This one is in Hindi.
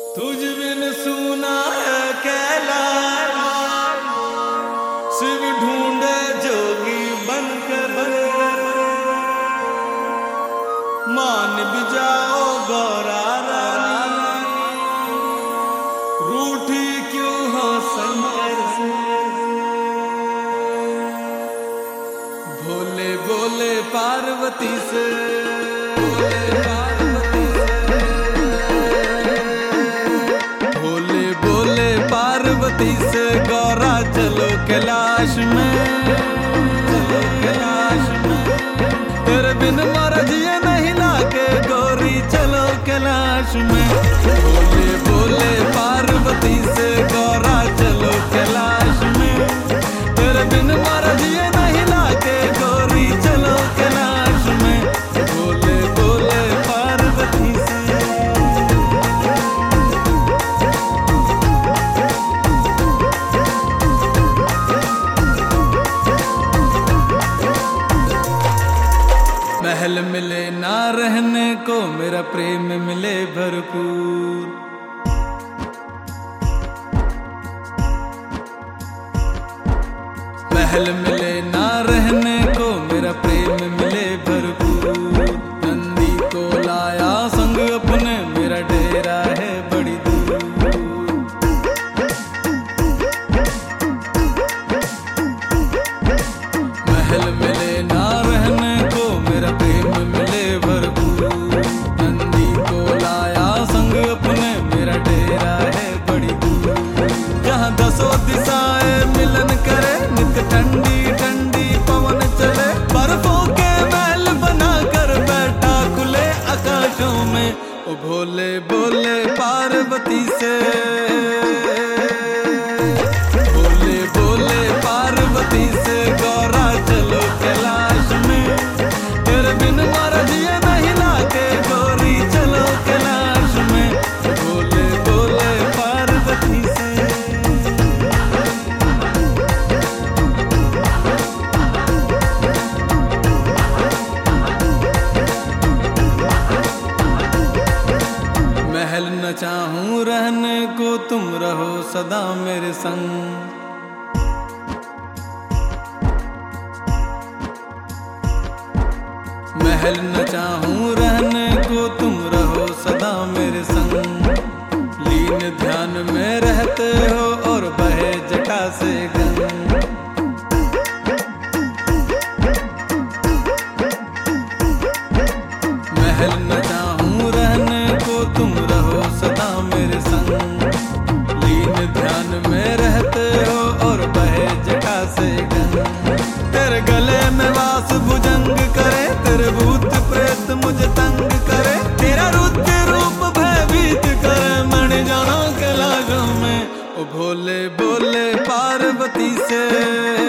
तुझ बिन सुना है कैलाश, शिव ढूंढे जोगी बनकर, मान भी जाओ गौरा रानी, रूठी क्यों हो शंकर से। भोले भोले पार्वती से, पार्वती से गौरा चलो कैलाश में, चलो कैलाश में। तेरे बिन मर्जिए नहीं लागे गौरी चलो कैलाश में। बोले बोले पार्वती से गौरा चलो कैलाश में। तेरे बिन मर्जिए नहीं लागे गौरी चलो कैलाश में। बोले बोले पार्वती से। महल मिले ना रहने को मेरा प्रेम मिले भरपूर। महल मिले ना रहने को मेरा प्रेम मिले भरपूर। नंदी को लाया संग अपने मेरा डेरा है बड़ी दूर। महल मिले ना रहने को मेरा प्रेम मिले भरपूर। नंदी को लाया संग अपने मेरा डेरा है बड़ी दूर। जहाँ दसों दिशाएं मिलन करे, नित ठंडी ठंडी पवन चले। बर्फों के महल बना कर बैठा खुले आकाशों में। ओ भोले भोले पार्वती से, भोले भोले पार्वती से गौरा चलो कैलाश में। तेरे बिन मर्जिए नहीं लागे गौरी चलो कैलाश में। भोले भोले पार्वती से। महल न चाहूं रहने को तुम रहो सदा मेरे संग। महल न चाहूं रहने को तुम रहो सदा मेरे संग। लीन ध्यान में रहते हो और बहे जटा से गंग। महल न चाहूं रहने को तुम रहो सदा मेरे संग। लीन ध्यान में रहते हो और बहे जटा से गंग। तेरे गले में वास भुजंग करे, तेरे भूत प्रेत मुझे तंग करे। तेरा रुद्र रूप भयभीत करे, मर जाना कैलाशों में। ओ भोले भोले पार्वती से।